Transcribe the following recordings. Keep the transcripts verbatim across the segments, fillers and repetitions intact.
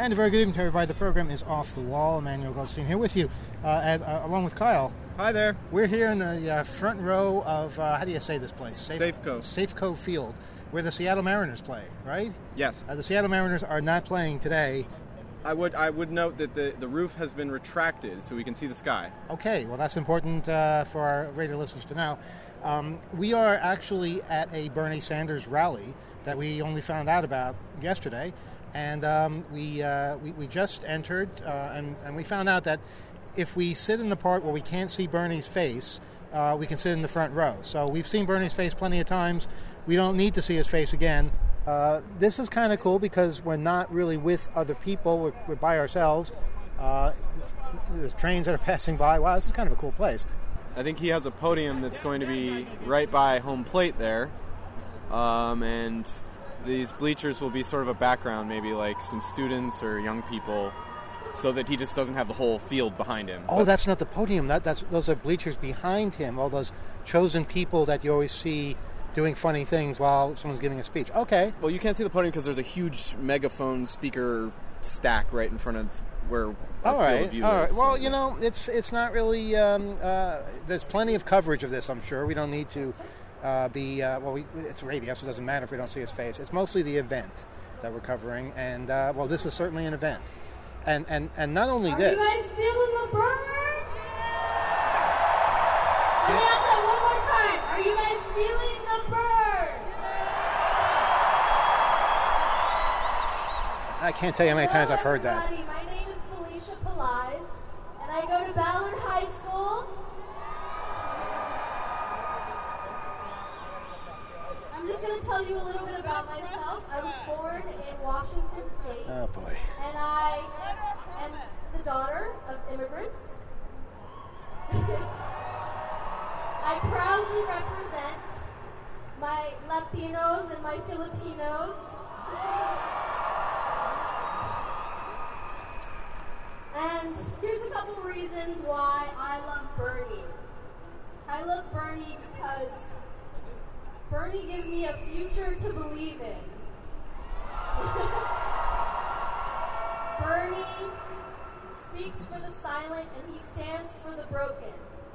And a very good evening to everybody. The program is Off the Wall. Emmanuel Goldstein here with you, uh, at, uh, along with Kyle. Hi there. We're here in the uh, front row of, uh, how do you say this place? Safe, Safeco. Safeco Field, where the Seattle Mariners play, right? Yes. Uh, the Seattle Mariners are not playing today. I would I would note that the, the roof has been retracted so we can see the sky. Okay, well that's important uh, for our radio listeners to know. Um, we are actually at a Bernie Sanders rally that we only found out about yesterday. And um, we, uh, we we just entered, uh, and, and we found out that if we sit in the part where we can't see Bernie's face, uh, we can sit in the front row. So we've seen Bernie's face plenty of times. We don't need to see his face again. Uh, this is kind of cool because we're not really with other people. We're, we're by ourselves. Uh, there's trains that are passing by. Wow, this is kind of a cool place. I think he has a podium that's going to be right by home plate there. Um, and... These bleachers will be sort of a background, maybe like some students or young people, so that he just doesn't have the whole field behind him. Oh, but that's not the podium. That that's those are bleachers behind him. All those chosen people that you always see doing funny things while someone's giving a speech. Okay. Well, you can't see the podium because there's a huge megaphone speaker stack right in front of where all our right, field of view all right. is. Well, you know, it's it's not really. Um, uh, there's plenty of coverage of this. I'm sure we don't need to. Uh, be uh, well, we, it's radio, so it doesn't matter if we don't see his face. It's mostly the event that we're covering, and uh, well, this is certainly an event, and and and not only Are this. Are you guys feeling the burn? Let me ask that one more time. Are you guys feeling the burn? I can't tell you how many Hello, times I've heard that. everybody. My name is Felicia Peliz, and I go to Ballard High School. I'm just going to tell you a little bit about myself. I was born in Washington State. Oh, boy. And I am the daughter of immigrants. I proudly represent my Latinos and my Filipinos. And here's a couple reasons why I love Bernie. I love Bernie because Bernie gives me a future to believe in. Bernie speaks for the silent and he stands for the broken.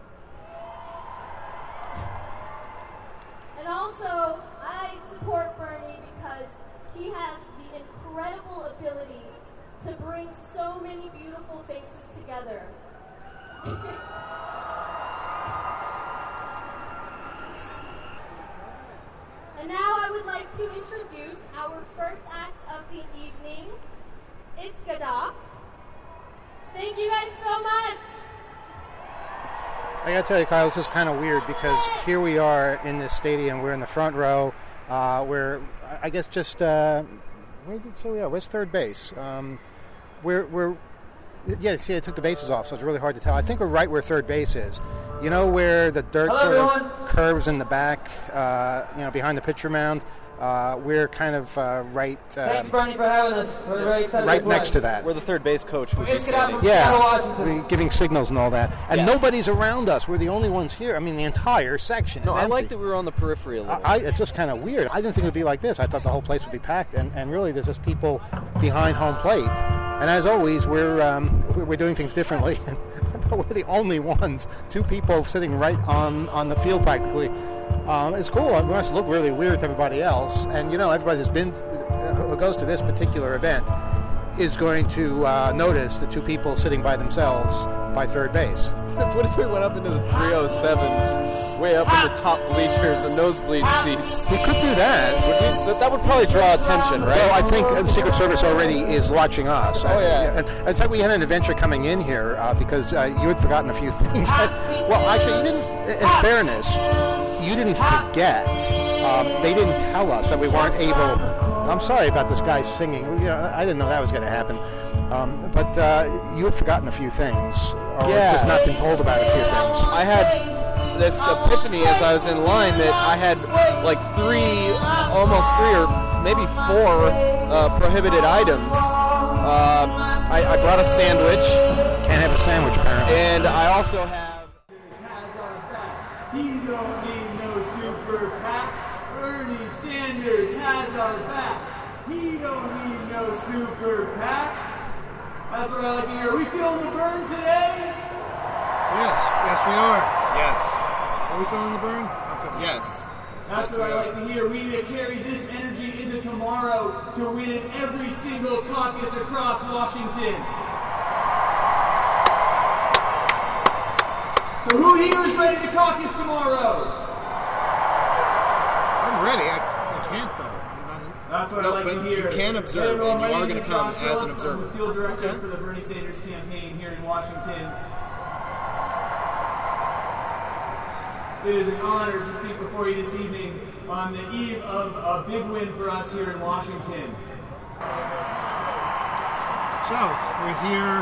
And also, I support Bernie because he has the incredible ability to bring so many beautiful faces together. And now I would like to introduce our first act of the evening, Iskadaf. Thank you guys so much. I gotta tell you, Kyle, this is kind of weird because here we are in this stadium. We're in the front row. Uh, we're, I guess, just uh, where did so we are? Where's third base? Um, we're we're yeah. See, they took the bases off, so it's really hard to tell. I think we're right where third base is. You know where the dirt Hello, sort everyone. of curves in the back, uh, you know, behind the pitcher mound. Uh, we're kind of uh, right. Uh, Thanks, Bernie, for having us. We're very excited. Right next to that. Where the third base coach would be Let's get out standing. from Seattle, Washington. Yeah, giving signals and all that, and Yes. nobody's around us. We're the only ones here. I mean, the entire section. No, is I empty. like that we were on the periphery a little. I, it's just kind of weird. I didn't think it would be like this. I thought the whole place would be packed, and, and really there's just people behind home plate. And as always, we're um, we're doing things differently. But we're the only ones. Two people sitting right on, on the field practically. Um, it's cool. It must look really weird to everybody else. And you know, everybody who's been who goes to this particular event is going to uh, notice the two people sitting by themselves by third base. What if we went up into the three oh sevens, way up in the top bleachers and nosebleed seats? We could do that. Would we, that, that would probably draw attention, right? Well, I think the Secret Service already is watching us. Oh, yeah. And in fact, we had an adventure coming in here uh, because uh, you had forgotten a few things. Well, actually, you didn't. In fairness, you didn't forget. Um, they didn't tell us that we weren't able. I'm sorry about this guy singing. You know, I didn't know that was going to happen. Um, but uh, you had forgotten a few things, or Yeah. just not been told about a few things. I had this epiphany as I was in line that I had like three, almost three or maybe four uh, prohibited items. Um, I, I brought a sandwich. Can't have a sandwich, apparently. And I also have... He don't need no super PAC. Bernie Sanders has our back. He don't need no super PAC. That's what I like to hear. Are we feeling the burn today? Yes, yes, we are. Yes. Are we feeling the burn? I'm feeling Yes. That's Yes, what we I are. like to hear. We need to carry this energy into tomorrow to win in every single caucus across Washington. So who here is ready to caucus tomorrow? I'm ready. I, I can't, though. I'm not, That's what No, I like but to hear. you can observe, Hey, everyone, and you my are name gonna is come Josh as an Phillips. I'm observer. the field director Okay. for the Bernie Sanders campaign here in Washington. It is an honor to speak before you this evening on the eve of a big win for us here in Washington. So, we're here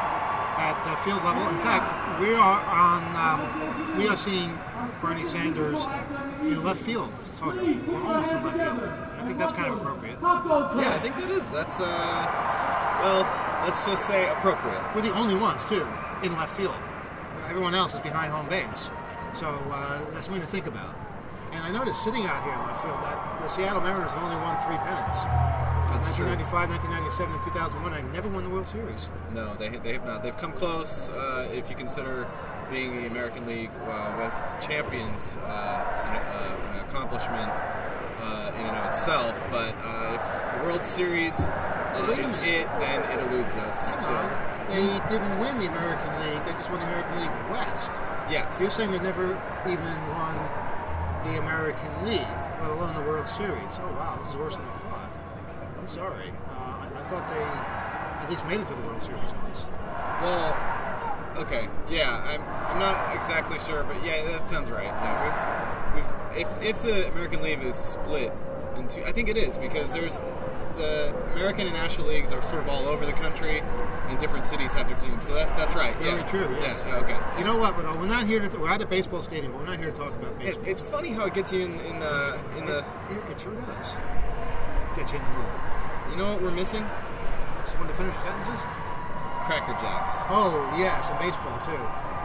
at the field level. In fact, we are on, um, we are seeing Bernie Sanders in left field. So, we're almost in left field. I think that's kind of appropriate. Yeah, I think that is. That's, uh, well, let's just say appropriate. We're the only ones, too, in left field. Everyone else is behind home base. So, uh, that's something to think about. And I noticed sitting out here in left field that the Seattle Mariners have only won three pennants. That's true. nineteen ninety-five, nineteen ninety-seven, and two thousand one, I never won the World Series. No, they, they have not. They've come close uh, if you consider being the American League uh, West champions uh, an, uh, an accomplishment uh, in and of itself. But uh, if the World Series uh, is it, then it eludes us. No, So, they didn't win the American League. They just won the American League West. yes. You're saying they never even won the American League, let alone the World Series. Oh, wow, this is worse than I thought. I'm sorry. Uh, I, I thought they at least made it to the World Series once. Well, okay, yeah, I'm I'm not exactly sure, but yeah, that sounds right. Yeah, we've, we've if if the American League is split into, I think it is because there's the American and National Leagues are sort of all over the country, and different cities have their teams. So that that's right. Very yeah. true, yes. Yeah, okay. You know what, though? We're not here to. We're at a baseball stadium, but we're not here to talk about It, baseball. it's funny how it gets you in in the in the. It, it sure does. Get you in the mood. You know what we're missing? Someone to finish sentences? Cracker Jacks. Oh, yes, and baseball, too.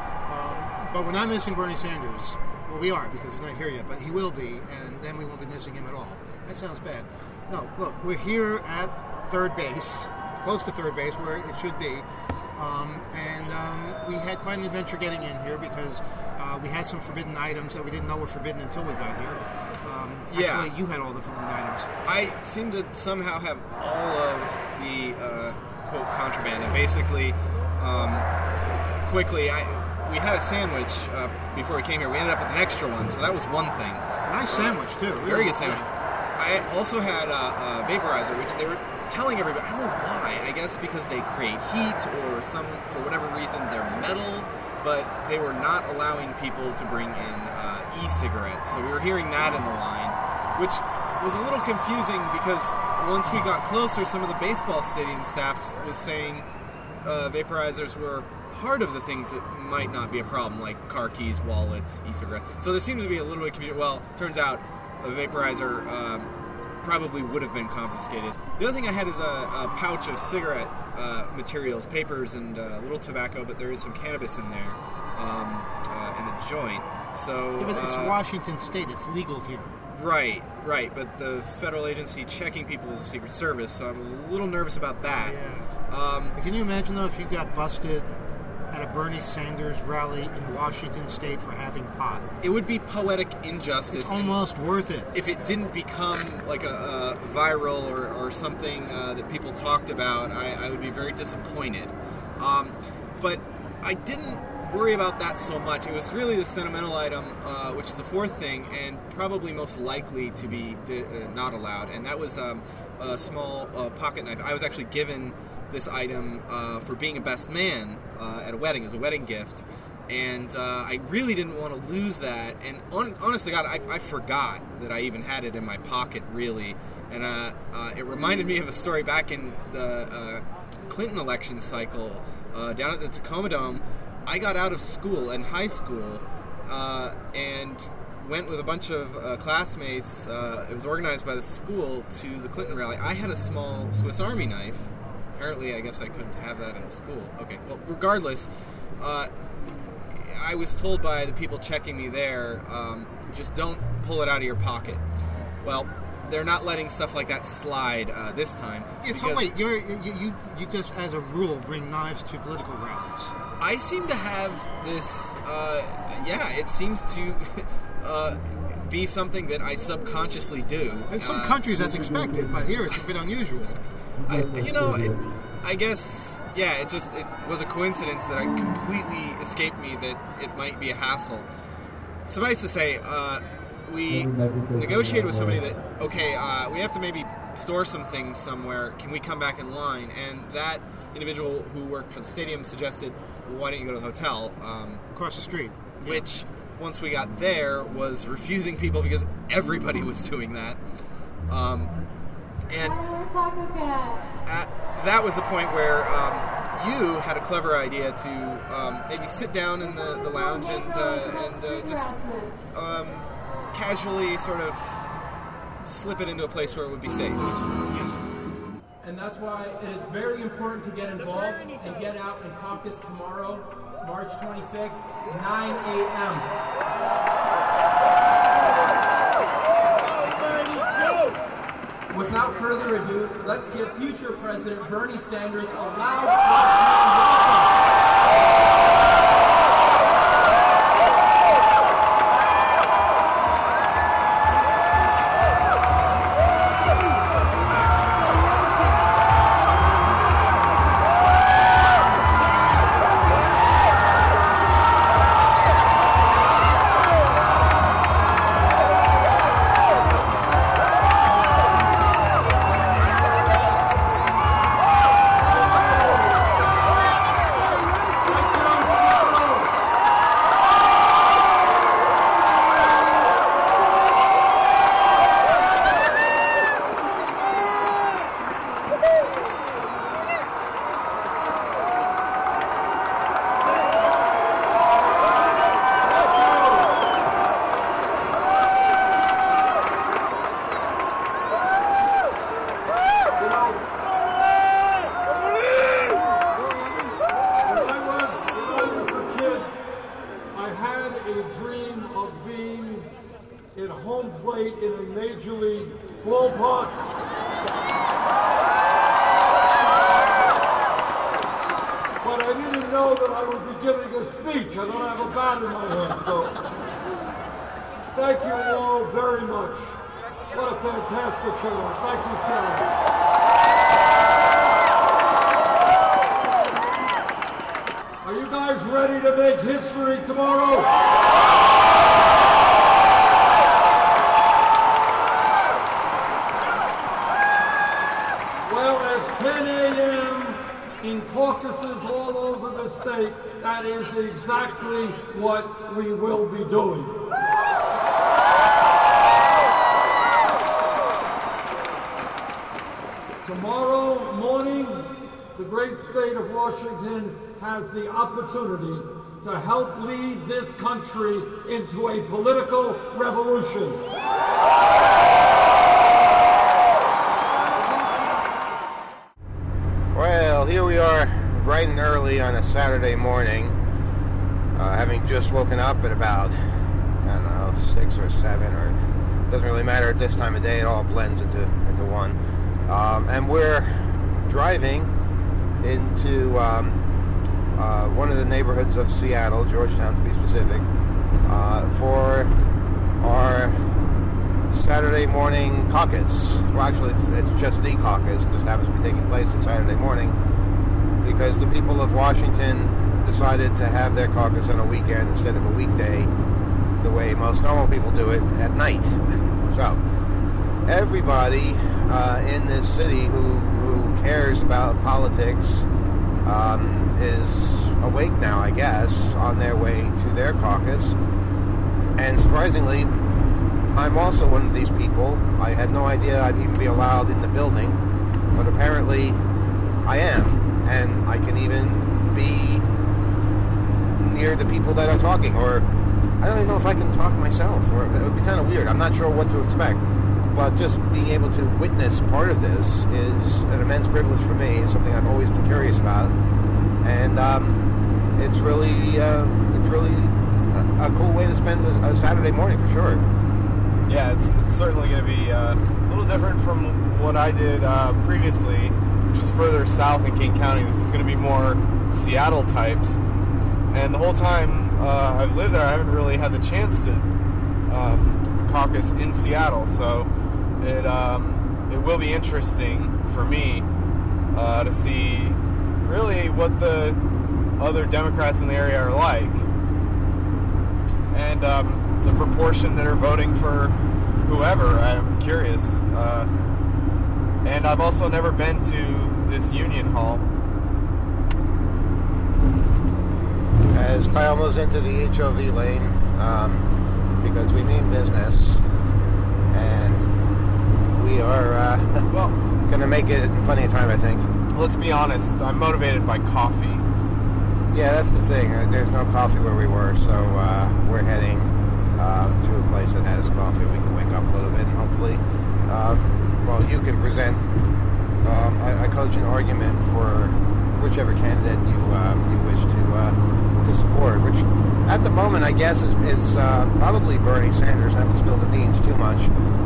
Um, but we're not missing Bernie Sanders. Well, we are, because he's not here yet, but he will be, and then we won't be missing him at all. That sounds bad. No, look, we're here at third base, close to third base, where it should be. Um, and um, we had quite an adventure getting in here because uh, we had some forbidden items that we didn't know were forbidden until we got here. Um, Yeah. Actually, you had all the forbidden items. I seem to somehow have all of the uh, quote contraband, and basically, um, quickly, I we had a sandwich uh, before we came here. We ended up with an extra one, so that was one thing. Nice sandwich, too. Very Really good sandwich. good. I also had a, a vaporizer, which they were telling everybody. I don't know why. I guess because they create heat, or some for whatever reason they're metal, but they were not allowing people to bring in uh, e-cigarettes. So we were hearing that in the line, which was a little confusing because once we got closer, some of the baseball stadium staffs was saying uh, vaporizers were part of the things that might not be a problem, like car keys, wallets, e-cigarettes. So there seems to be a little bit of confusion. Well, turns out a vaporizer um, probably would have been confiscated. The other thing I had is a, a pouch of cigarette uh, materials, papers, and uh, a little tobacco, but there is some cannabis in there um, uh, in a joint. So, Yeah, but it's uh, Washington State. It's legal here. Right, right, but the federal agency checking people is a Secret Service, so I'm a little nervous about that. Yeah. Um, Can you imagine, though, if you got busted at a Bernie Sanders rally in Washington State for having pot? it would be poetic injustice. It's and almost worth it. if it didn't become like a, a viral or, or something uh, that people talked about, I, I would be very disappointed. Um, but I didn't worry about that so much. It was really the sentimental item, uh, which is the fourth thing, and probably most likely to be di- uh, not allowed, and that was um, a small uh, pocket knife. I was actually given this item uh, for being a best man uh, at a wedding as a wedding gift, and uh, I really didn't want to lose that. And on, honest to God, I, I forgot that I even had it in my pocket, really. And uh, uh, it reminded me of a story back in the uh, Clinton election cycle uh, down at the Tacoma Dome. I got out of school, in high school, uh, and went with a bunch of uh, classmates. Uh, it was organized by the school to the Clinton rally. I had a small Swiss Army knife. Apparently, I guess I couldn't have that in school. Okay, well, regardless, uh, I was told by the people checking me there, um, just don't pull it out of your pocket. Well, they're not letting stuff like that slide uh, this time. Yeah, so wait, you're, you, you you just, as a rule, bring knives to political rallies. I seem to have this, uh, yeah, it seems to uh, be something that I subconsciously do. In some uh, countries that's expected, but here it's a bit unusual. I, you know, it, I guess, yeah, it just it was a coincidence that it completely escaped me that it might be a hassle. Suffice to say, uh, we negotiated with somebody that, okay, uh, we have to maybe store some things somewhere. Can we come back in line? And that individual who worked for the stadium suggested, well, why don't you go to the hotel? Um, Across the street. which, once we got there, was refusing people because everybody was doing that. Um, and Taco Cat. at, that was the point where um, you had a clever idea to um, maybe sit down in the, the lounge and, uh, and uh, just um, casually sort of slip it into a place where it would be safe. Yes. And that's why it is very important to get involved and get out and caucus tomorrow, March twenty-sixth, nine a.m. Without further ado, let's give future President Bernie Sanders a loud exactly what we will be doing. Tomorrow morning, the great state of Washington has the opportunity to help lead this country into a political revolution. Well, here we are bright and early on a Saturday morning. Uh, having just woken up at about, I don't know, six or seven, or it doesn't really matter at this time of day. It all blends into into one. Um, and we're driving into um, uh, one of the neighborhoods of Seattle, Georgetown to be specific, uh, for our Saturday morning caucus. Well, actually, it's, it's just the caucus. It just happens to be taking place on Saturday morning because the people of Washington decided to have their caucus on a weekend instead of a weekday, the way most normal people do it at night. So, everybody uh, in this city who, who cares about politics um, is awake now, I guess, on their way to their caucus. And surprisingly, I'm also one of these people. I had no idea I'd even be allowed in the building, but apparently I am, and I can even be near the people that are talking, or I don't even know if I can talk myself, or it would be kind of weird. I'm not sure what to expect, but just being able to witness part of this is an immense privilege for me. It's something I've always been curious about, and um, it's really, uh, it's really a, a cool way to spend a, a Saturday morning for sure. Yeah, it's, it's certainly going to be uh, a little different from what I did uh, previously, which was further south in King County. This is going to be more Seattle types. And the whole time uh, I've lived there, I haven't really had the chance to um, caucus in Seattle. So it um, it will be interesting for me uh, to see really what the other Democrats in the area are like. And um, the proportion that are voting for whoever, I'm curious. Uh, and I've also never been to this Union Hall. As Kyle moves into the H O V lane, um, because we mean business, and we are uh, well going to make it in plenty of time, I think. Let's be honest, I'm motivated by coffee. Yeah, that's the thing. There's no coffee where we were, so uh, we're heading uh, to a place that has coffee. We can wake up a little bit, and hopefully, uh, well, you can present um, a, a cogent argument for whichever candidate you uh, you wish to uh, to support. Which, at the moment, I guess is, is uh, probably Bernie Sanders. Not to spill the beans too much,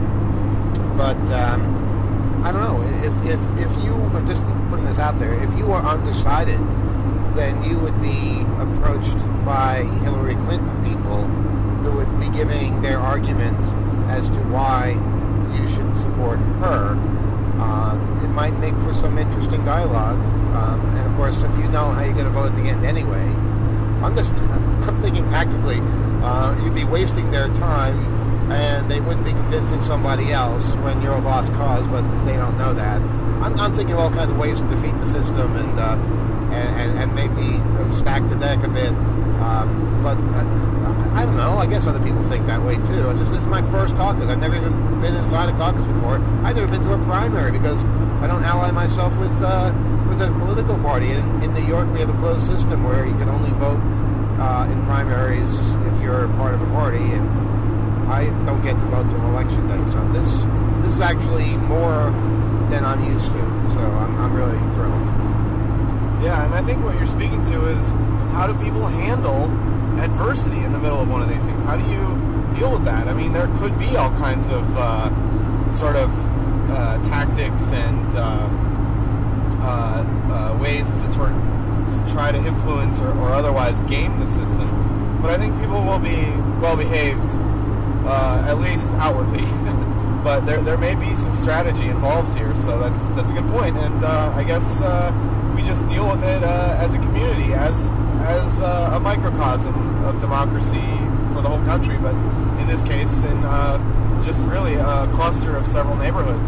but um, I don't know. If if if you just putting this out there, if you are undecided, then you would be approached by Hillary Clinton people who would be giving their argument as to why you should support her. Uh, it might make for some interesting dialogue. Um, and of course, if you know how you're going to vote in the end anyway, I'm just I'm thinking tactically, uh, you'd be wasting their time, and they wouldn't be convincing somebody else when you're a lost cause, but they don't know that. I'm, I'm thinking of all kinds of ways to defeat the system and. Uh, And, and, and maybe stack the deck a bit, um, but I, I don't know. I guess other people think that way too. It's just this is my first caucus. I've never even been inside a caucus before. I've never been to a primary because I don't ally myself with uh, with a political party. In, in New York, we have a closed system where you can only vote uh, in primaries if you're part of a party, and I don't get to vote till election day. So this this is actually more than I'm used to. So I'm, I'm really thrilled. Yeah, and I think what you're speaking to is how do people handle adversity in the middle of one of these things? How do you deal with that? I mean, there could be all kinds of uh, sort of uh, tactics and uh, uh, uh, ways to, tor- to try to influence or, or otherwise game the system. But I think people will be well behaved, uh, at least outwardly. But there there may be some strategy involved here, so that's that's a good point. And uh, I guess. Uh, We just deal with it uh, as a community, as as uh, a microcosm of democracy for the whole country, but in this case, in uh, just really a cluster of several neighborhoods.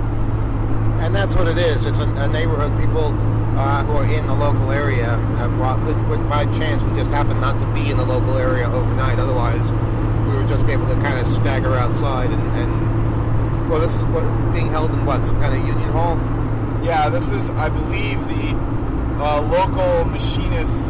And that's what it is. It's a, a neighborhood. People uh, who are in the local area, uh, well, by chance, we just happen not to be in the local area overnight. Otherwise, we would just be able to kind of stagger outside. And, and well, this is what being held in what, some kind of union hall? Yeah, this is, I believe, the uh, local machinists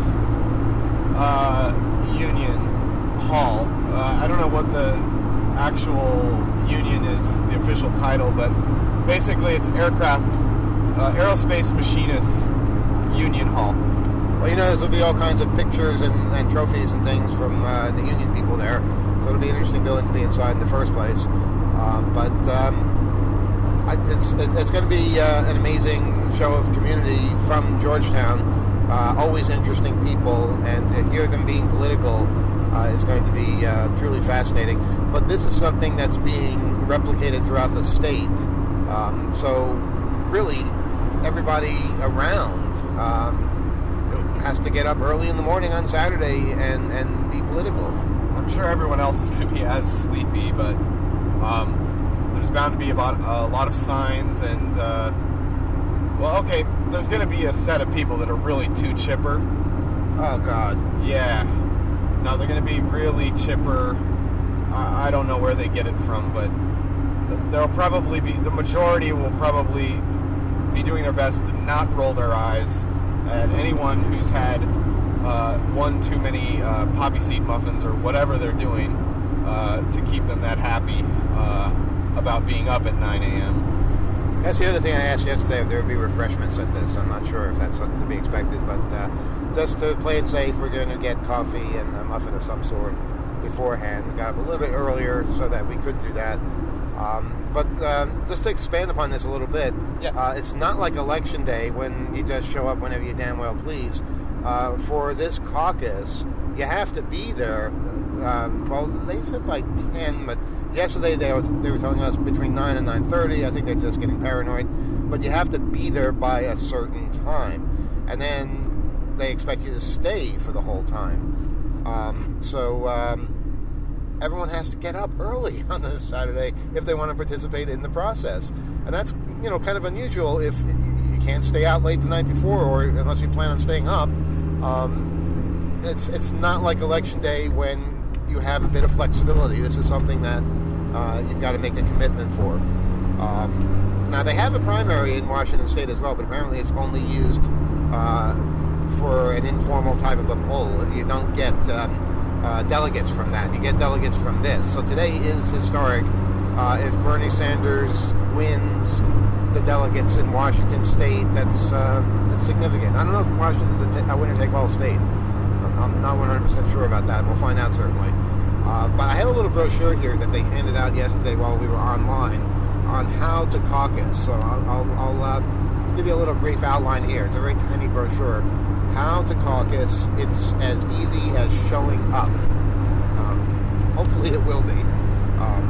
uh, union hall. Uh, I don't know what the actual union is, the official title, but basically it's aircraft, uh, aerospace machinists union hall. Well, you know, there's will be all kinds of pictures and, and trophies and things from uh, the union people there, so it'll be an interesting building to be inside in the first place. Uh, but um, I, it's it's going to be uh, an amazing show of community from Georgetown. Uh, always interesting people, and to hear them being political uh, is going to be uh, truly fascinating. But this is something that's being replicated throughout the state. Um, so really, everybody around um, has to get up early in the morning on Saturday and, and be political. I'm sure everyone else is going to be as sleepy, but um, there's bound to be about a lot of signs and, uh, well, okay, there's going to be a set of people that are really too chipper. Oh, God. Yeah. No, they're going to be really chipper. I, I don't know where they get it from, but there'll probably be, the majority will probably be doing their best to not roll their eyes at anyone who's had uh, one too many uh, poppy seed muffins or whatever they're doing uh, to keep them that happy uh, about being up at nine a.m. That's the other thing I asked yesterday, if there would be refreshments at this. I'm not sure if that's something to be expected, but uh, just to play it safe, we're going to get coffee and a muffin of some sort. beforehand. We got up a little bit earlier so that we could do that. Um, but um, just to expand upon this a little bit, Yeah. uh, it's not like Election Day when you just show up whenever you damn well please. Uh, for this caucus, you have to be there. Um, well, they said by ten, but yesterday they were, they were telling us between nine and nine thirty. I think they're just getting paranoid. But you have to be there by a certain time. And then they expect you to stay for the whole time. Um, so um, everyone has to get up early on this Saturday if they want to participate in the process. And that's, you know, kind of unusual if you can't stay out late the night before, or unless you plan on staying up. Um, it's it's not like Election Day when you have a bit of flexibility. This is something that uh, you've got to make a commitment for. Um, now, they have a primary in Washington State as well, but apparently it's only used uh, for an informal type of a poll. You don't get um, uh, delegates from that. You get delegates from this. So today is historic. Uh, if Bernie Sanders wins the delegates in Washington State, that's, uh, that's significant. I don't know if Washington is a, t- a winner-take-all state. I'm, I'm not one hundred percent sure about that. We'll find out, certainly. Uh, but I have a little brochure here that they handed out yesterday while we were online on how to caucus. So I'll, I'll, I'll uh, give you a little brief outline here. It's a very tiny brochure. How to caucus. It's as easy as showing up. Um, hopefully it will be. Um,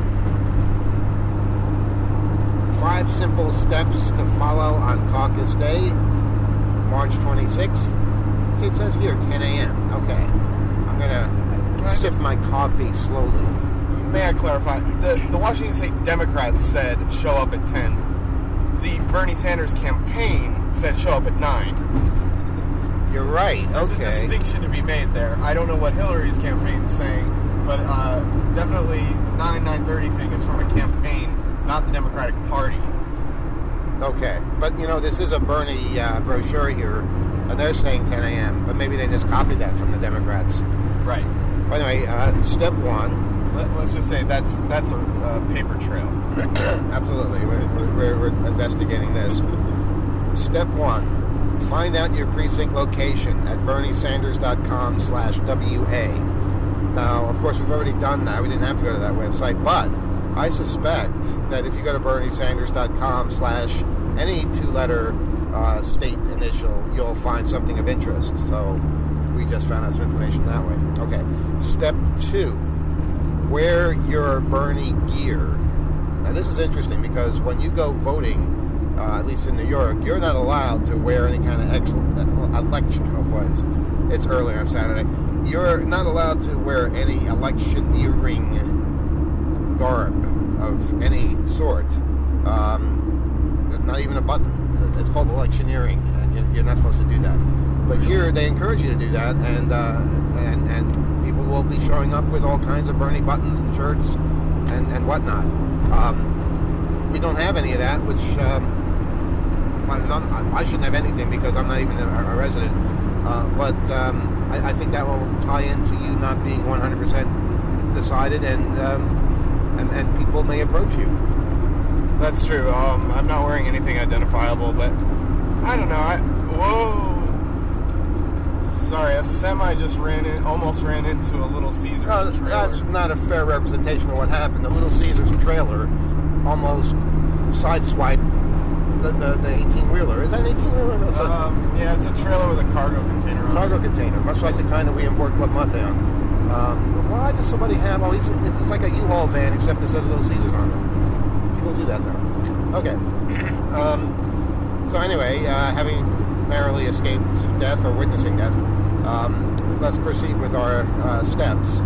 Five simple steps to follow on caucus day, March twenty-sixth. See, it says here ten a.m. Okay. I'm going to sip just, my coffee slowly. May I clarify? The, the Washington State Democrats said show up at ten. The Bernie Sanders campaign said show up at nine. You're right. There's okay. a distinction to be made there. I don't know what Hillary's campaign is saying, but uh, definitely the nine, nine thirty thing is from a campaign, not the Democratic Party. Okay. But, you know, this is a Bernie uh, brochure here, and they're saying ten a.m., but maybe they just copied that from the Democrats. Right. But anyway, uh, step one. Let, let's just say that's that's a uh, paper trail. Absolutely. We're, we're, we're investigating this. Step one. Find out your precinct location at bernie sanders dot com slash W A. Now, of course, we've already done that. We didn't have to go to that website, but I suspect that if you go to bernie sanders dot com slash any two-letter uh, state initial, you'll find something of interest. So we just found out some information that way. Okay. Step two. Wear your Bernie gear. Now, this is interesting because when you go voting, uh, at least in New York, you're not allowed to wear any kind of ex- election. Oh, was it's early on Saturday. You're not allowed to wear any electioneering garb of any sort. Um, not even a button. It's called electioneering, and you're not supposed to do that. But here, they encourage you to do that, and uh, and and people will be showing up with all kinds of Bernie buttons and shirts and, and whatnot. Um, we don't have any of that, which um, I, not, I shouldn't have anything because I'm not even a, a resident. Uh, but um, I, I think that will tie into you not being one hundred percent decided, and, um, and and people may approach you. That's true. Um, I'm not wearing anything identifiable, but I don't know. I, whoa. Sorry, a semi just ran in, almost ran into a Little Caesars No, trailer. that's not a fair representation of what happened. The Little Caesars trailer almost sideswiped the, the, the eighteen-wheeler. Is that an eighteen-wheeler? No, it's a Um, yeah, it's a trailer with a cargo container on cargo it. container, much like the kind that we import Club Mate on. Um, why does somebody have all these? It's, it's like a U-Haul van, except it says Little Caesars on it. People do that now. Okay. Um, so anyway, uh, having narrowly escaped death or witnessing death, um, let's proceed with our uh, steps.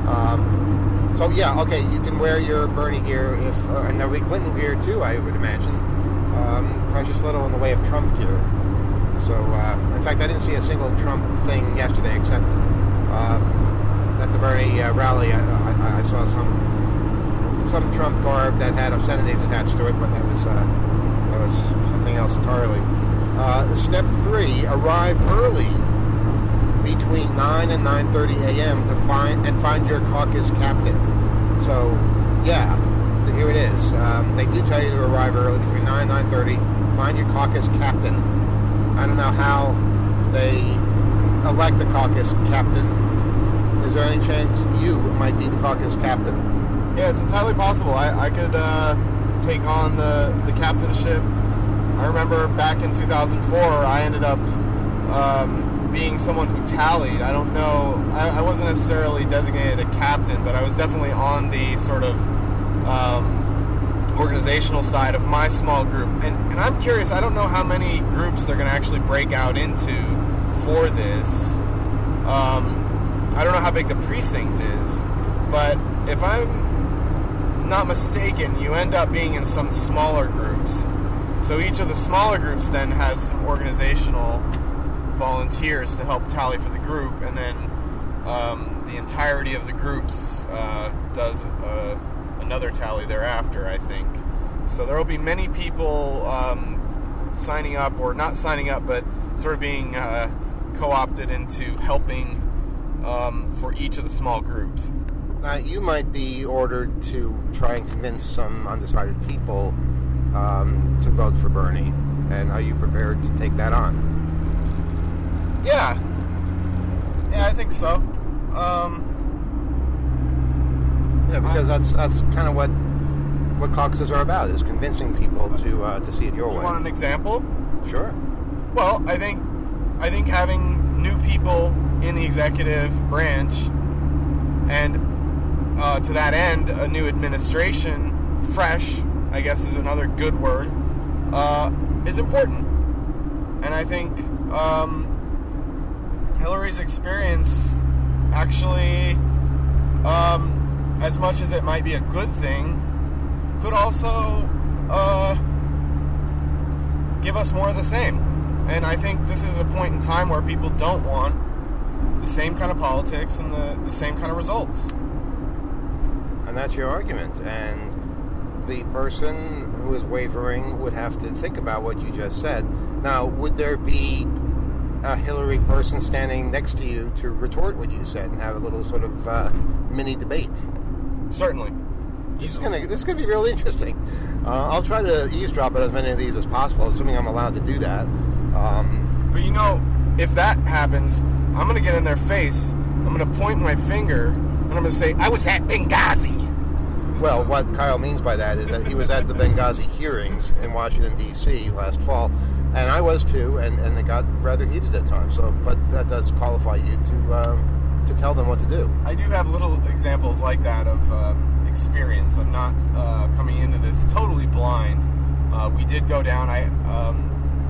Um, so yeah, okay, you can wear your Bernie gear, if uh, and there'll be Clinton gear too, I would imagine. Um, precious little in the way of Trump gear. So, uh, in fact, I didn't see a single Trump thing yesterday, except uh, at the Bernie uh, rally. I, I, I saw some some Trump garb that had obscenities attached to it, but that was uh, that was something else entirely. Uh, step three: arrive early, between nine and nine thirty a.m. to find and find your caucus captain. So, yeah, here it is. Um, they do tell you to arrive early, between nine and nine thirty. Find your caucus captain. I don't know how they elect the caucus captain. is there any chance you might be the caucus captain? Yeah, it's entirely possible. I, I could uh, take on the, the captainship. I remember back in two thousand four, I ended up um, being someone who tallied. I don't know, I, I wasn't necessarily designated a captain, but I was definitely on the sort of um, organizational side of my small group. And, and I'm curious, I don't know how many groups they're going to actually break out into for this. Um, I don't know how big the precinct is, but if I'm not mistaken, you end up being in some smaller groups. So each of the smaller groups then has some organizational volunteers to help tally for the group, and then um, the entirety of the groups uh, does uh, another tally thereafter, I think. So there will be many people um, signing up, or not signing up, but sort of being uh, co-opted into helping um, for each of the small groups. Uh, you might be ordered to try and convince some undecided people um, to vote for Bernie. And are you prepared to take that on? Yeah. Yeah, I think so. Um, yeah, because I, that's that's kind of what what caucuses are about, is convincing people to uh, to see it your you way. You want an example? Sure. Well, I think I think having new people in the executive branch, and Uh, to that end, a new administration, fresh, I guess is another good word, uh, is important. And I think um, Hillary's experience actually, um, as much as it might be a good thing, could also uh, give us more of the same. And I think this is a point in time where people don't want the same kind of politics and the, the same kind of results. And that's your argument. And the person who is wavering would have to think about what you just said. Now, would there be a Hillary person standing next to you to retort what you said and have a little sort of uh, mini debate? Certainly. This is gonna this is gonna be really interesting. Uh, I'll try to eavesdrop at as many of these as possible, assuming I'm allowed to do that. Um, but you know, if that happens, I'm gonna get in their face. I'm gonna point my finger, and I'm gonna say, "I was at Benghazi." Well, what Kyle means by that is that he was at the Benghazi hearings in Washington, D C last fall, and I was too, and, and it got rather heated at times. So, but that does qualify you to um, to tell them what to do. I do have little examples like that of um, experience. I'm not uh, coming into this totally blind. Uh, we did go down. I um,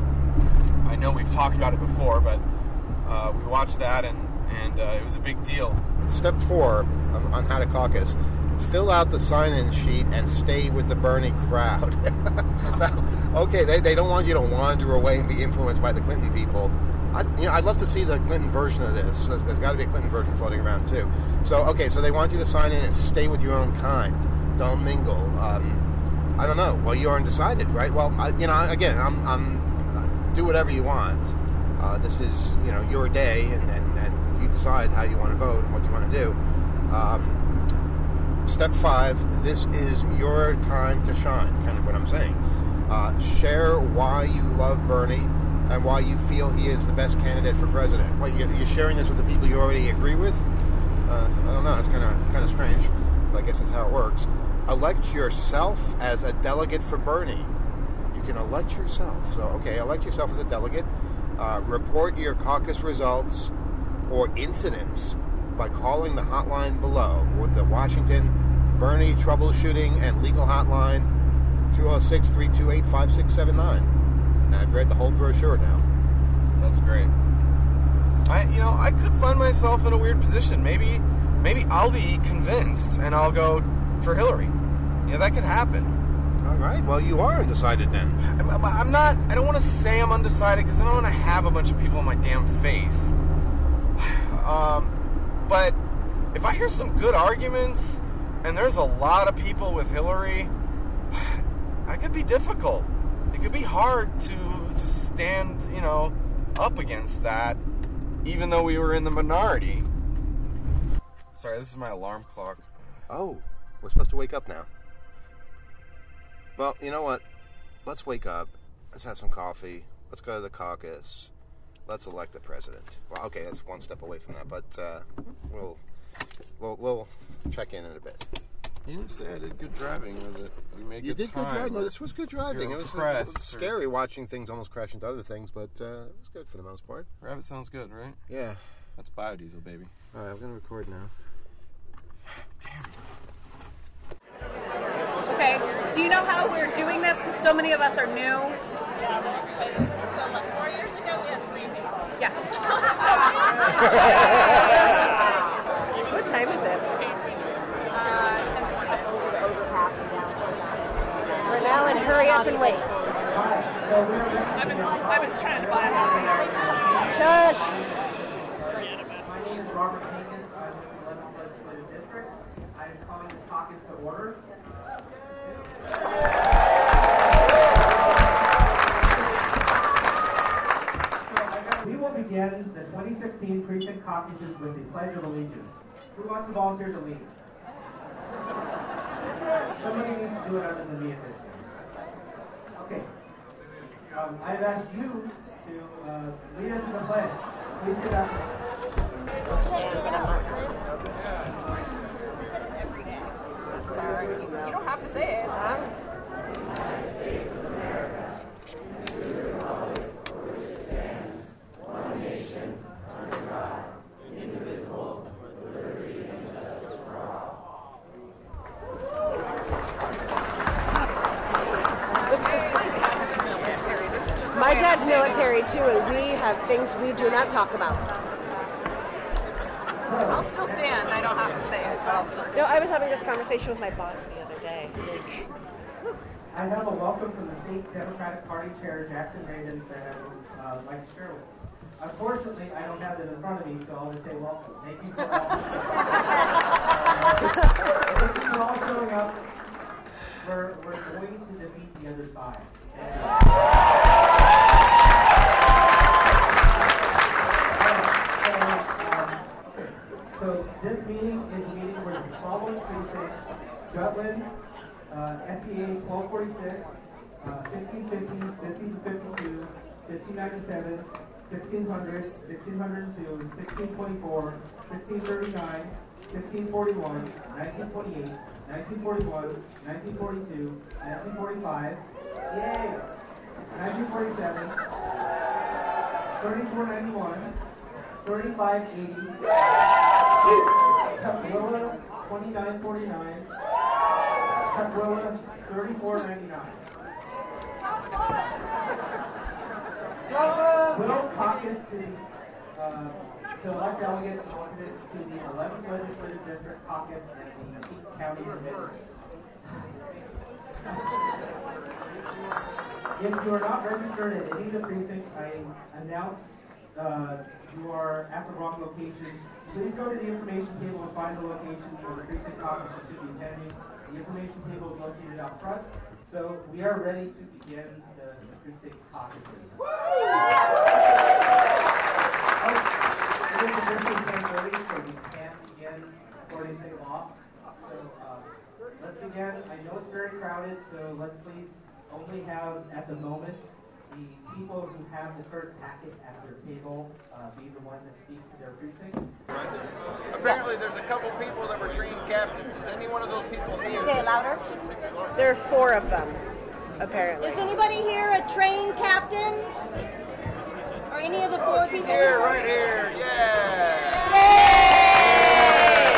I know we've talked about it before, but uh, we watched that, and and uh, it was a big deal. Step four on, on how to caucus. Fill out the sign-in sheet and stay with the Bernie crowd. Now, okay, they, they don't want you to wander away and be influenced by the Clinton people. I, you know, I'd love to see the Clinton version of this. There's, there's got to be a Clinton version floating around too. So, okay, so they want you to sign in and stay with your own kind. Don't mingle. Um, I don't know. Well, you're undecided, right? Well, I, you know, again, I'm, I'm do whatever you want. Uh, this is, you know, your day, and, and, and you decide how you want to vote and what you want to do. Um, Step five, this is your time to shine, kind of what I'm saying. Uh, share why you love Bernie and why you feel he is the best candidate for president. What, you're sharing this with the people you already agree with? Uh, I don't know, it's kind of kind of strange, but I guess that's how it works. Elect yourself as a delegate for Bernie. You can elect yourself. So, okay, elect yourself as a delegate. Uh, report your caucus results or incidents by calling the hotline below with the Washington Bernie Troubleshooting and Legal Hotline, two oh six, three two eight, five six seven nine. And I've read the whole brochure now. That's great. I, you know, I could find myself in a weird position. Maybe, maybe I'll be convinced and I'll go for Hillary. You know, that could happen. All right. Well, you are undecided then. I'm, I'm not. I don't want to say I'm undecided because I don't want to have a bunch of people in my damn face. Um. But if I hear some good arguments, and there's a lot of people with Hillary, that could be difficult. It could be hard to stand, you know, up against that, even though we were in the minority. Sorry, this is my alarm clock. Oh, we're supposed to wake up now. Well, you know what? Let's wake up. Let's have some coffee. Let's go to the caucus. Let's elect the president. Well, okay, that's one step away from that, but uh, we'll we'll, we'll check in in a bit. You didn't say I did good driving with it. You made You good did time. good driving. No, this was good driving. You're It was, impressed, it was scary watching things almost crash into other things, but uh, it was good for the most part. Rabbit sounds good, right? Yeah. That's biodiesel, baby. All right, I'm going to record now. Okay, do you know how we're doing this? Because so many of us are new. Four years ago, we had three people. Yeah. What time is it? We're now in hurry up and wait. I've been, I've been trying to buy a house there. Shush. My name is Robert Pincus. I'm with the eleventh Legislative District. I'm calling this caucus to order. We will begin the twenty sixteen precinct caucuses with the Pledge of Allegiance. Who wants to volunteer to lead? Somebody needs to do it other than me at this time. Okay. Um, I've asked you to uh, lead us in the pledge. Please get up. Sorry, you don't have to say it. Huh? My dad's military too, and we have things we do not talk about. I'll still stand. I don't have to say it, but I'll still stand. So I was having this conversation with my boss the other day. Like, I have a welcome from the State Democratic Party Chair, Jackson Reagan, that I would uh, like to share with you. Unfortunately, I don't have it in front of me, so I'll just say welcome. Thank you for all, uh, thank you for all showing up. We're, we're going to defeat the other side. So this meeting is a meeting where the following precincts, Jutland, uh, S E A twelve forty-six, uh, fifteen fifty, fifteen fifty-two, fifteen ninety-seven, sixteen hundred, sixteen oh two, sixteen twenty-four, sixteen thirty-nine, sixteen forty-one, nineteen twenty-eight, nineteen forty-one, nineteen forty-two, nineteen forty-five, yay, nineteen forty-seven, thirty-four ninety-one, thirty-five eighty, Tukwila twenty-nine forty-nine, Tukwila thirty-four ninety-nine. Will caucus to the, uh, to elect delegates and alternates to the eleventh Legislative District caucus and the Peake County Committee. If you are not registered at any of the precincts, I announce uh, you are at the wrong location. Please go to the information table and find the location for the precinct caucus you should be attending. The information table is located out front. So we are ready to begin the, the precinct caucuses. Oh, it is officially ten thirty, so we can begin before they say law. So uh, let's begin. I know it's very crowded, so let's please only have, at the moment, the people who have the current packet at their table uh, be the ones that speak to their precinct. Apparently there's a couple people that were trained captains. Is any one of those people here? say it louder. There are four of them, apparently. Is anybody here a trained captain? Or any of the four oh, she's people? here, right here. Yeah! Yay!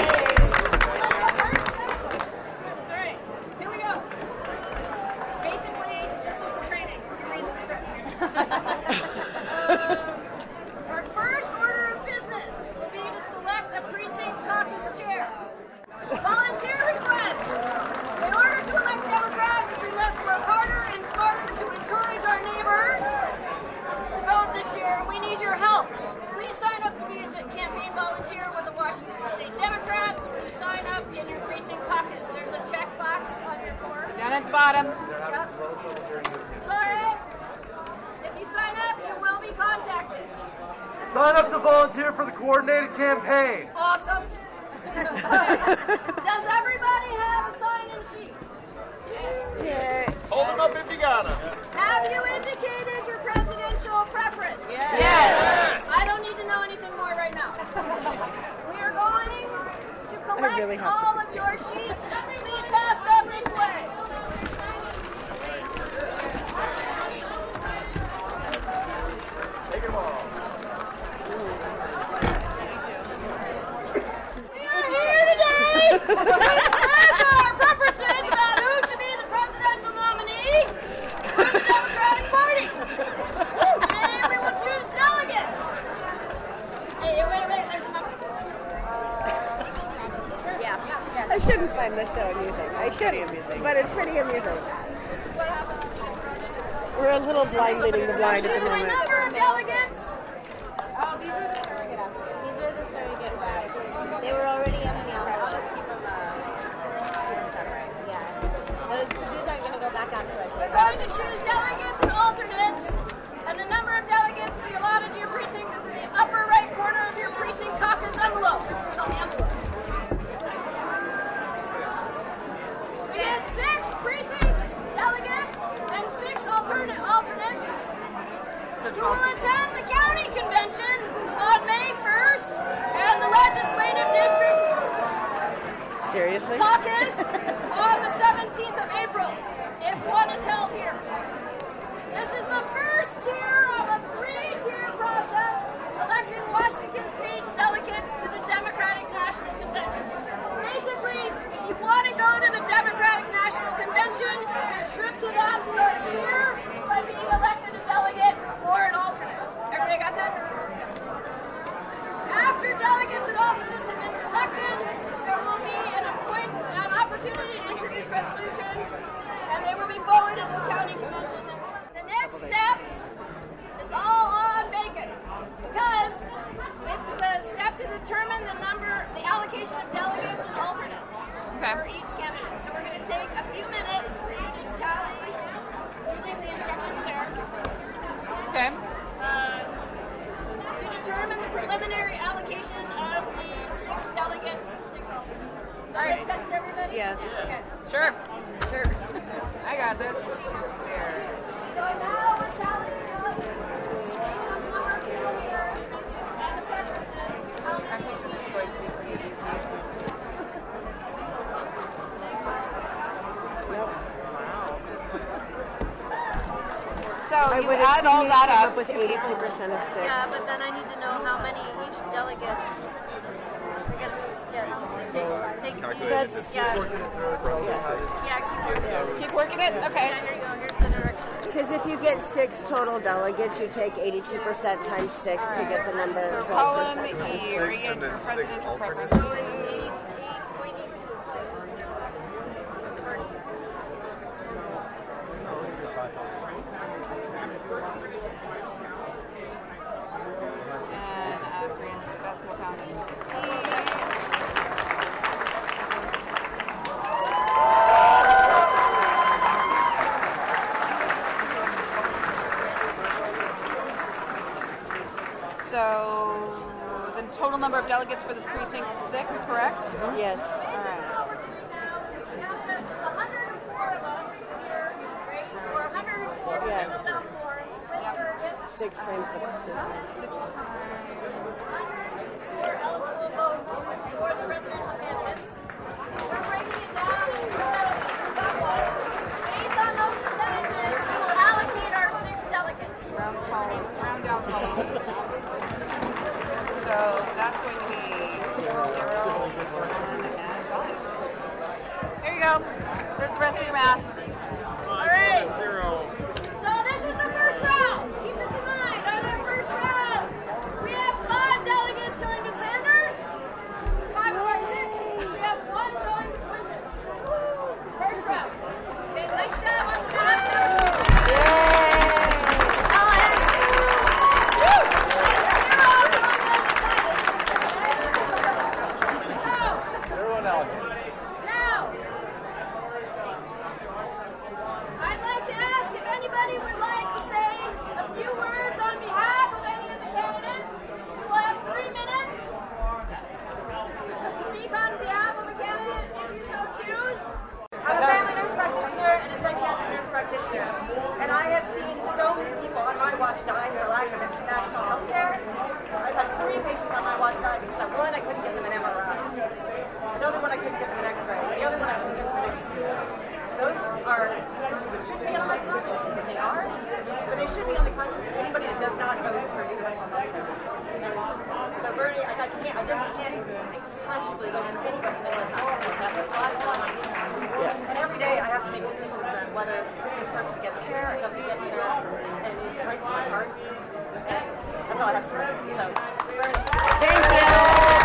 Alright, here we go. Basically, this was the training. Read the script. uh, our first order of business will be to select a precinct caucus chair. Volunteer request. In order to elect Democrats, we must work harder and smarter to encourage our neighbors to vote this year. We need your help. Please sign up to be a campaign volunteer with the Washington State Democrats. When you sign up in your precinct caucus, there's a checkbox on your form. Down at the bottom. Yep. Sorry. If you sign up, you will be contacted. Sign up to volunteer for the coordinated campaign. Awesome. Does everybody have a sign-in sheet? Yeah. Hold them up if you got them. Have you indicated your presidential preference? Yes. Yes. I don't need to know anything more right now. We are going collect really have all of your sheets. Please pass them this way. Take them all. We are here today to express our preferences about who should be the presidential nominee for the Democratic Party. Today we will choose delegates. Hey, wait a minute, there's a number. Yeah. I shouldn't find this so amusing. I shouldn't, but it's pretty amusing. We're a little blind leading the blind at the moment. Number of delegates. Oh, these are the surrogate applicants. These are the surrogate ones. They were already in the envelope. I'll just keep them uh, separate. Yeah. Those, these aren't going to go back out to us. We're going to choose delegates and alternates, and the number of delegates we allotted to your precinct is in the upper right corner of your precinct caucus envelope. It's on the envelope. We get six precinct delegates and six alternate alternates who will attend the county convention on May first and the legislative district Seriously? caucus on the seventeenth of April, if one is held here. This is the first tier of a three-tier process electing Washington State's delegates to the Democratic National Convention. Basically, if you want to go to the Democratic National Convention, your trip to that starts here by being elected a delegate or an alternate. Everybody got that? After delegates and alternates have been selected, there will be an, appoint, an opportunity to introduce resolutions, and they will be voted at the county convention. The next step is all on bacon, because it's the step to determine the number, the allocation of delegates and alternates for each candidate. So we're going to take a few minutes for you to tally using the instructions there. Okay. Uh, to determine the preliminary allocation of the six delegates and six alternates. Does that make sense to everybody? Yes. Okay. Sure. Sure. I got this. Let's see here. So now we're tallying up based on the number of delegates and the preferences. I think this is going to be pretty easy. So I you would add assume all you that come up with to eighty-two percent of six. Yeah, but then I need to know how many each delegates. I guess, yeah, take, take That's, two. Yeah, yeah, keep working it. Keep working it? Okay. Yeah, here you go. Here's the direction. Because if you get six total delegates, you take eighty-two percent times six to get the number So twelve column percent. E, rearrange for presidential preferences. So it's eight, eight point eight two of six. And uh, rearrange the decimal count in E. So the total number of delegates for this precinct is six, correct? Yes. All right. Yeah. Six times the Six times. For eligible votes for the presidential candidates. We're breaking it down based on those percentages. We will allocate our six delegates. Round column, round down column. So that's going to be zero, one, and five. There you go. There's the rest of your math. All right. So this is the first round. Keep this in mind. On our first round, we have five delegates going to Sanders. Five of our six. We have one going to Clinton. First round. Okay, nice job on the back. Now, I'd like to ask if couldn't get them an X-ray. The other one I couldn't get them an X-ray. Those are, should be on my conscience, and they are, but they should be on the conscience of anybody that does not vote for universal health care. So Bernie, I, I can't, I just can't consciously go for anybody that does not support that. So that's why I'm here. And every day I have to make decisions on whether this person gets care or doesn't get care, and it breaks my heart. And that's all I have to say. So, Bernie. Thank you.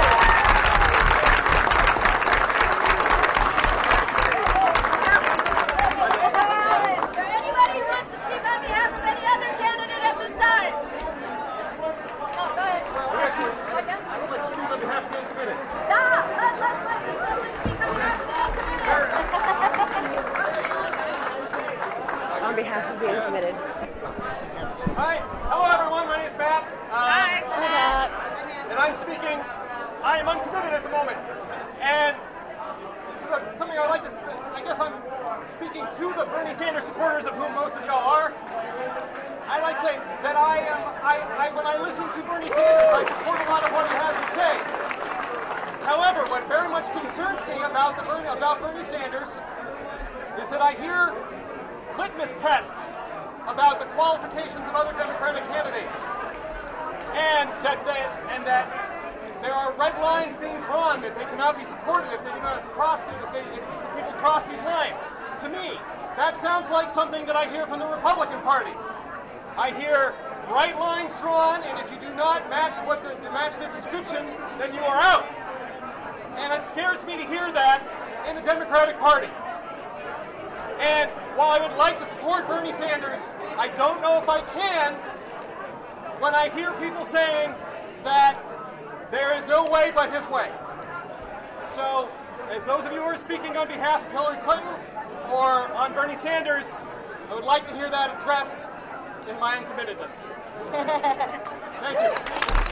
On behalf of being committed. Hi. Hello, everyone. My name is Matt. Uh, Hi. Hi, Matt. And I'm speaking. I am uncommitted at the moment. And this is a, something I would like to. I guess I'm speaking to the Bernie Sanders supporters, of whom most of y'all are. I'd like to say that I am. I, I when I listen to Bernie Sanders, I support a lot of what he has to say. However, what very much concerns me about the Bernie about Bernie Sanders is that I hear litmus tests about the qualifications of other Democratic candidates, and that they, and that there are red lines being drawn that they cannot be supported if they do not cross if, they, if people cross these lines. To me, that sounds like something that I hear from the Republican Party. I hear bright lines drawn, and if you do not match what the match this description, then you are out. And it scares me to hear that in the Democratic Party. And while I would like to support Bernie Sanders, I don't know if I can when I hear people saying that there is no way but his way. So, as those of you who are speaking on behalf of Hillary Clinton or on Bernie Sanders, I would like to hear that addressed in my uncommittedness. Thank you.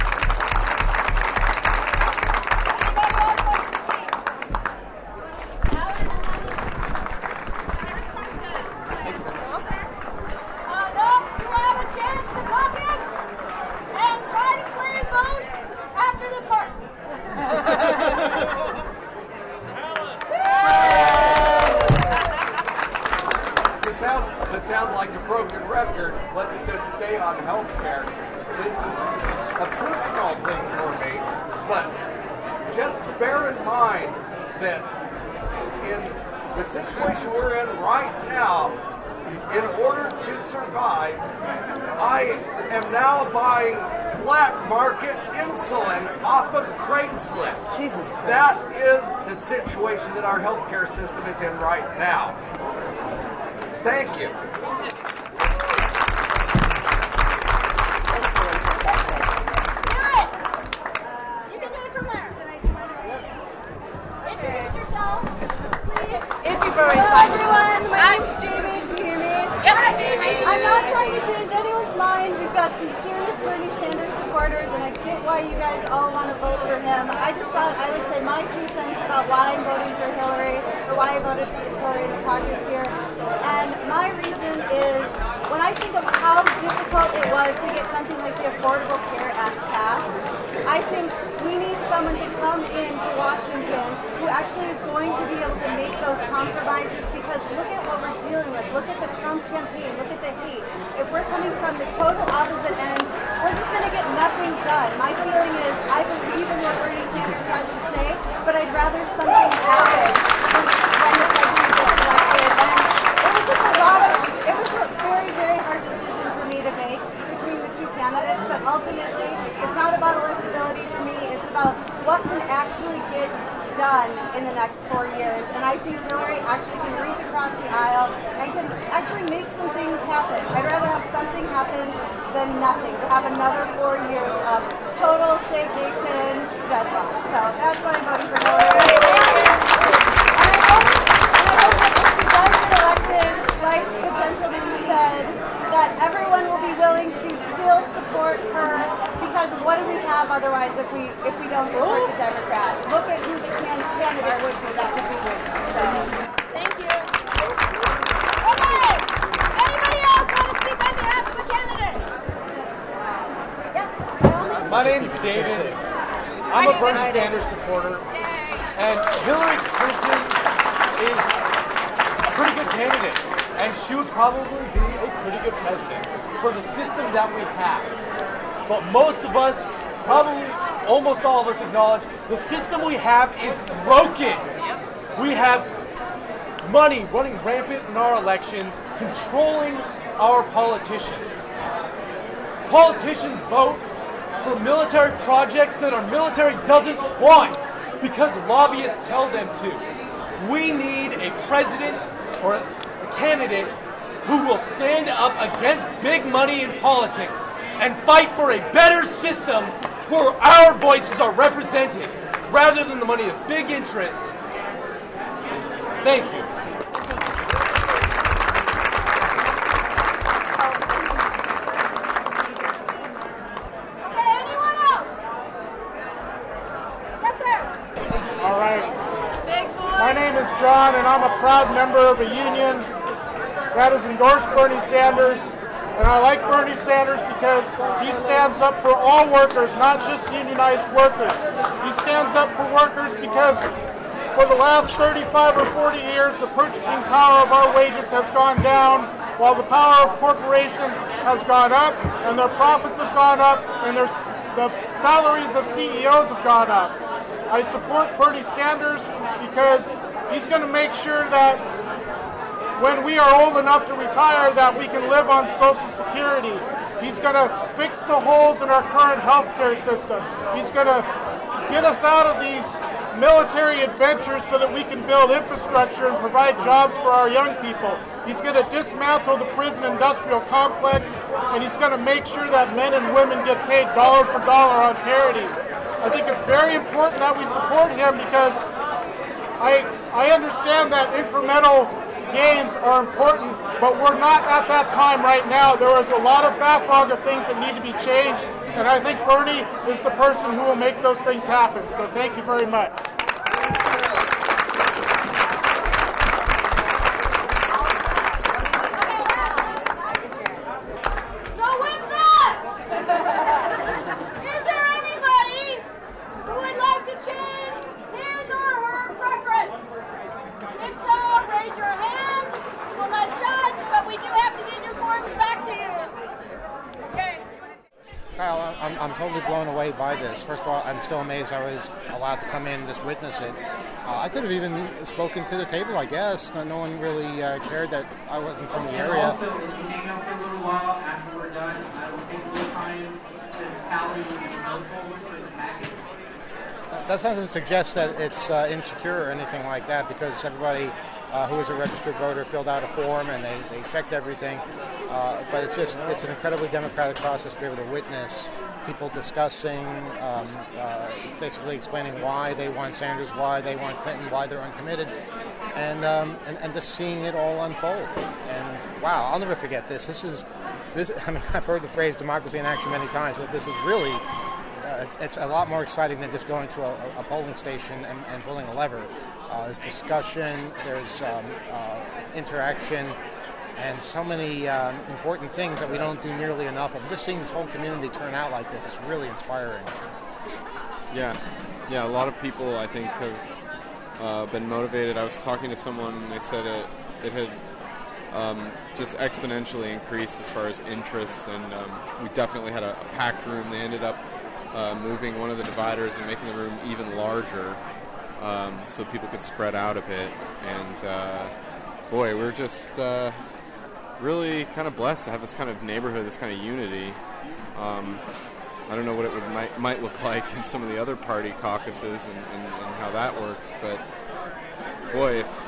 To sound like a broken record, let's just stay on health care. This is a personal thing for me, but just bear in mind that in the situation we're in right now, in order to survive, I am now buying black market insulin off of Craigslist. Jesus Christ. That is the situation that our healthcare system is in right now. Thank you. Hello everyone, my name's Jamie, can you hear me? Yep. I'm not trying to change anyone's mind. We've got some serious Bernie Sanders supporters, and I get why you guys all want to vote for him. I just thought I would say my two cents about why I'm voting for Hillary, or why I voted for Hillary in the caucus here. And my reason is, when I think of how difficult it was to get something like the Affordable Care Act passed, I think we need someone to come into Washington who actually is going to be able to make those compromises, because look at what we're dealing with. Look at the Trump campaign. Look at the hate. If we're coming from the total opposite end, we're just going to get nothing done. My feeling is I believe in what Bernie Sanders has to say, but I'd rather something happen when the president gets elected. And it was just a lot of, it was a very, very hard decision for me to make between the two candidates, but ultimately it's not about electability for me. It's about what can actually get done in the next four years. And I think Hillary actually can reach across the aisle and can actually make some things happen. I'd rather have something happen than nothing, to have another four years of total stagnation deadlock. So that's why I'm voting for Hillary. And I hope, and I hope that if she does get elected, like the gentleman said, that everyone will be willing to still support her, because what do we have otherwise if we if we don't support the Democrat? Look at who the can candidate would be that would be winning. So. Thank you. Okay. Anybody else want to speak on behalf of the candidate? Yes. My name's David. I'm a Bernie Sanders supporter. And Hillary Clinton is a pretty good candidate, and she would probably be a pretty good president for the system that we have. But most of us, probably almost all of us, acknowledge the system we have is broken. We have money running rampant in our elections, controlling our politicians. Politicians vote for military projects that our military doesn't want because lobbyists tell them to. We need a president or a candidate who will stand up against big money in politics and fight for a better system where our voices are represented rather than the money of big interests. Thank you. All right. My name is John, and I'm a proud member of a union that has endorsed Bernie Sanders. And I like Bernie Sanders because he stands up for all workers, not just unionized workers. He stands up for workers because for the last thirty-five or forty years, the purchasing power of our wages has gone down, while the power of corporations has gone up, and their profits have gone up, and their, the salaries of C E Os have gone up. I support Bernie Sanders because he's going to make sure that when we are old enough to retire, that we can live on Social Security. He's going to fix the holes in our current healthcare system. He's going to get us out of these military adventures so that we can build infrastructure and provide jobs for our young people. He's going to dismantle the prison industrial complex, and he's going to make sure that men and women get paid dollar for dollar on parity. I think it's very important that we support him because I, I understand that incremental gains are important, but we're not at that time right now. There is a lot of backlog of things that need to be changed, and I think Bernie is the person who will make those things happen. So thank you very much. So with that, is there anybody who would like to change his or her preference? If so, raise your hand. We'll not judge, but we do have to get your forms back to you. Okay. Kyle, I'm, I'm totally blown away by this. First of all, I'm still amazed I was allowed to come in and just witness it. Uh, I could have even spoken to the table, I guess. No, no one really uh, cared that I wasn't from the area. Also, if you hang out for a little while after we're done, I will take a little time to tally the vote totals for the package. Uh, that doesn't suggest that it's uh, insecure or anything like that, because everybody uh, who is a registered voter filled out a form and they, they checked everything. Uh, but it's just, it's an incredibly democratic process to be able to witness people discussing, um, uh, basically explaining why they want Sanders, why they want Clinton, why they're uncommitted, and, um, and and just seeing it all unfold. And wow, I'll never forget this. This is, this. I mean, I've heard the phrase "democracy in action" many times, but this is really, uh, it's a lot more exciting than just going to a, a polling station and, and pulling a lever. Uh, there's discussion, there's um, uh, interaction, and so many um, important things that we don't do nearly enough of. Just seeing this whole community turn out like this is really inspiring. Yeah, yeah. A lot of people, I think, have uh, been motivated. I was talking to someone, and they said it it had um, just exponentially increased as far as interest, and um, we definitely had a, a packed room. They ended up uh, moving one of the dividers and making the room even larger, um, so people could spread out a bit. And uh, boy, we're just uh, really kind of blessed to have this kind of neighborhood, this kind of unity. Um, I don't know what it would might, might look like in some of the other party caucuses and, and, and how that works, but boy, if,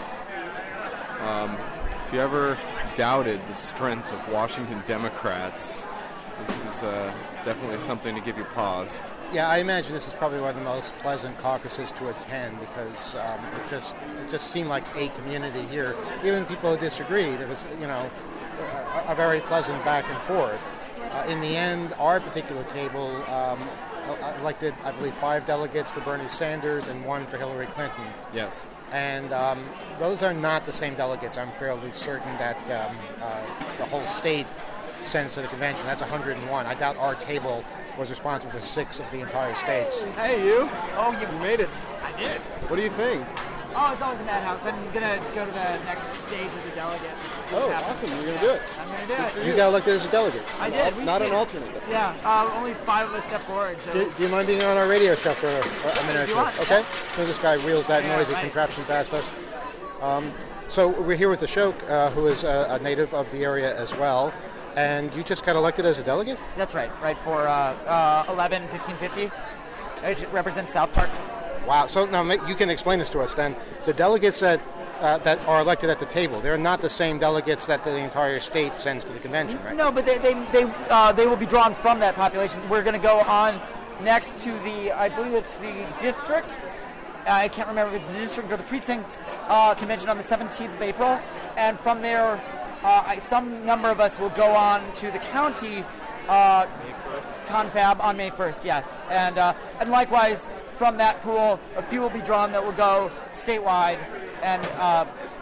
um, if you ever doubted the strength of Washington Democrats, this is uh, definitely something to give you pause. Yeah, I imagine this is probably one of the most pleasant caucuses to attend because um, it just it just seemed like a community here. Even people who disagree, there was, you know, a, a very pleasant back and forth. Uh, in the end, our particular table um, elected, I believe, five delegates for Bernie Sanders and one for Hillary Clinton. Yes. And um, those are not the same delegates. I'm fairly certain that um, uh, the whole state sends to the convention. That's one hundred and one. I doubt our table was responsible for six of the entire states. Hey, you. Oh, you made it. I, did. What do you think? Oh, it's always a madhouse. I'm gonna go to the next stage as a delegate. Oh, awesome! You're gonna do it. I'm gonna do it. You got elected as a delegate. I did. We Not did. an alternate. Yeah, uh, only five of us stepped forward. So Do, do you mind being on our radio show for a, a minute or If you two? want, Okay. So this guy wheels that Yeah, noisy right. contraption past us. Um, so we're here with Ashok, uh, who is a, a native of the area as well. And you just got elected as a delegate? That's right. Right for uh, uh, eleven fifteen fifty. It represents South Park. Wow. So now ma- you can explain this to us then. The delegates that uh, that are elected at the table, they're not the same delegates that the entire state sends to the convention, right? No, but they they they, uh, they will be drawn from that population. We're going to go on next to the, I believe it's the district. Uh, I can't remember if it's the district or the precinct uh, convention on the seventeenth of April, and from there, uh, I, some number of us will go on to the county uh, confab on May first. Yes, and uh, and likewise. From that pool, a few will be drawn that will go statewide, and uh,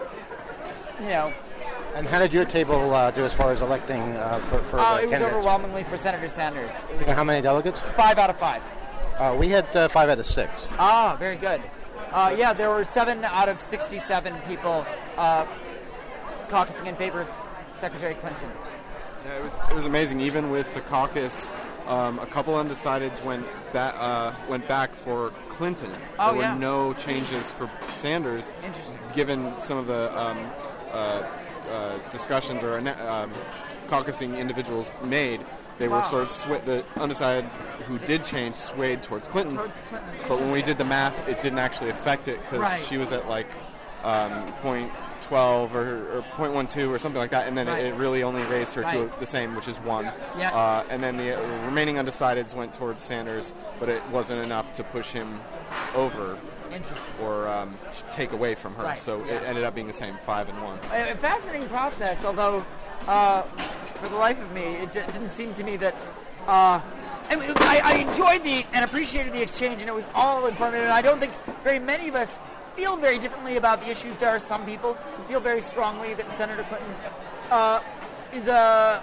you know. And how did your table uh, do as far as electing uh, for, for Uh, the it was candidates? overwhelmingly for Senator Sanders. Do you know how many delegates? Five out of five. Uh, we had uh, five out of six. Ah, very good. Uh, yeah, there were seven out of sixty-seven people uh, caucusing in favor of Secretary Clinton. Yeah, it was it was amazing. Even with the caucus, um, a couple undecideds went back uh, went back for Clinton. Oh, there yeah. were no changes for Sanders. Interesting. Given some of the um, uh, uh, discussions or um, caucusing individuals made, they were Wow. sort of sw- the undecided who did change swayed towards Clinton. Towards Clinton. But when we did the math, it didn't actually affect it because Right. she was at like um, point twelve or, or point one two or something like that, and then Right. it, it really only raised her to Right. the same, which is one. Yeah. Uh, and then the uh, remaining undecideds went towards Sanders, but it wasn't enough to push him over Interesting. or um, take away from her. Right, So yeah. it ended up being the same five and one. A a fascinating process, although uh, for the life of me, it d- didn't seem to me that. Uh, I, mean, I, I enjoyed the and appreciated the exchange, and it was all informative. And I don't think very many of us feel very differently about the issues. There are some people who feel very strongly that Senator Clinton uh, is a,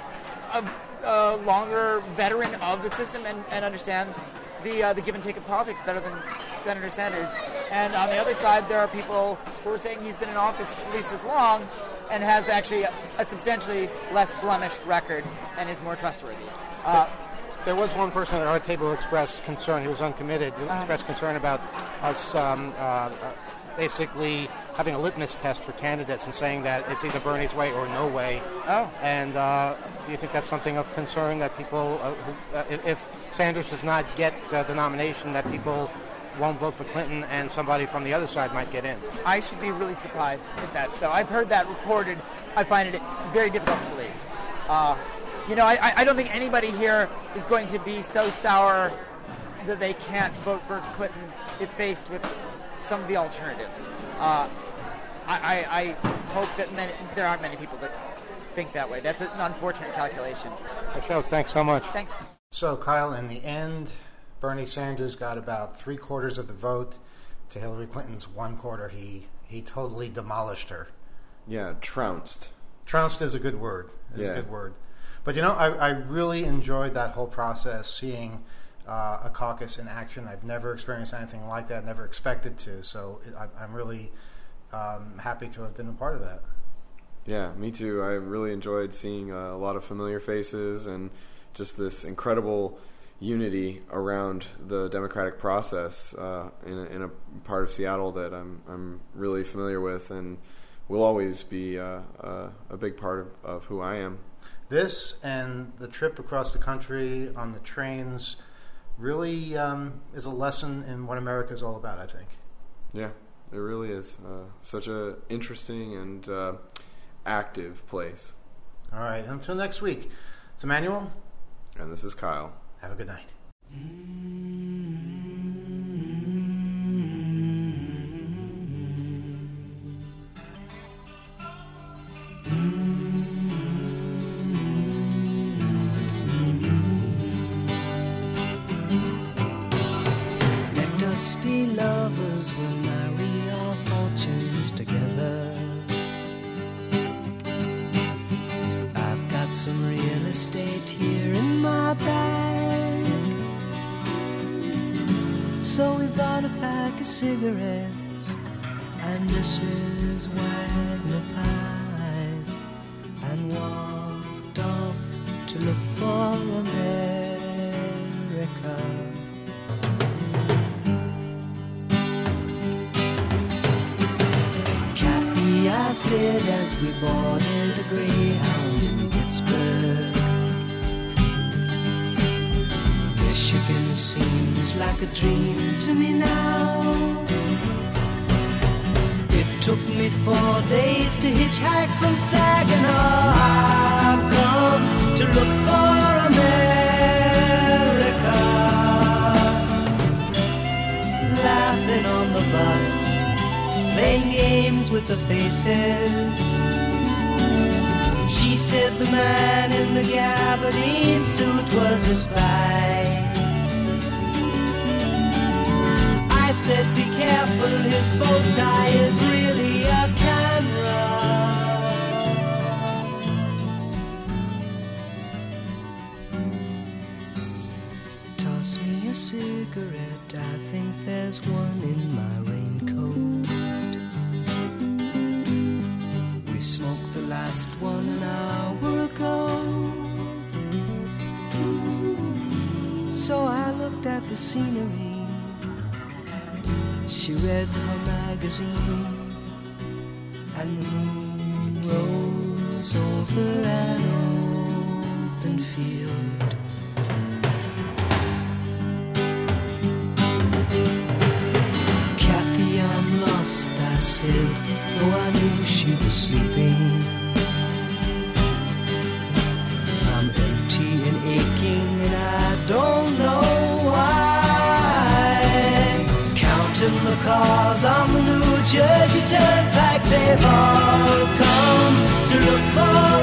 a, a longer veteran of the system and, and understands the uh, the give and take of politics better than Senator Sanders. And on the other side, there are people who are saying he's been in office at least as long and has actually a, a substantially less blemished record and is more trustworthy. Uh, There was one person at our table who expressed concern. He was uncommitted. He Uh-huh. expressed concern about us um, uh, uh, basically having a litmus test for candidates and saying that it's either Bernie's way or no way. Oh. And uh, do you think that's something of concern that people, uh, who, uh, if, if Sanders does not get uh, the nomination, that people won't vote for Clinton and somebody from the other side might get in? I should be really surprised if that's so. I've heard that reported. I find it very difficult to believe. Uh, you know, I, I don't think anybody here is going to be so sour that they can't vote for Clinton if faced with some of the alternatives. Uh, I, I, I hope that many, there aren't many people that think that way. That's an unfortunate calculation. Ashok, thanks so much. Thanks. So, Kyle, in the end, Bernie Sanders got about three quarters of the vote to Hillary Clinton's one quarter. He he totally demolished her. Yeah, trounced. Trounced is a good word. Is Yeah. a good word. But you know, I, I really enjoyed that whole process, seeing uh, a caucus in action. I've never experienced anything like that. Never expected to. So it, I, I'm really um, happy to have been a part of that. Yeah, me too. I really enjoyed seeing uh, a lot of familiar faces and just this incredible unity around the democratic process uh, in, a, in a part of Seattle that I'm I'm really familiar with and will always be uh, uh, a big part of, of who I am. This and the trip across the country on the trains really um, is a lesson in what America is all about, I think. Yeah, it really is. Uh, such a interesting and uh, active place. All right, until next week. It's Emmanuel. And this is Kyle. Have a good night. Let us be lovers, we'll marry our fortunes together. I've got some real estate here in my bag. So we bought a pack of cigarettes and Missus Wagner pies and walked off to look for America. Kathy, I said as we boarded a Greyhound in Pittsburgh, Michigan seems like a dream to me now. It took me four days to hitchhike from Saginaw. I've come to look for America. Laughing on the bus, playing games with the faces. She said the man in the gabardine suit was a spy. I said be careful, his bow tie is really a camera. Toss me a cigarette, I think there's one in my raincoat. We smoked the last one an hour ago. So I looked at the scenery. She read her magazine, and the moon rose over an open field. Kathy, I'm lost, I said, though I knew she was sleeping. I'm empty and aching, and I don't know why. Counting the cars on the New Jersey Turnpike, they've all come to look for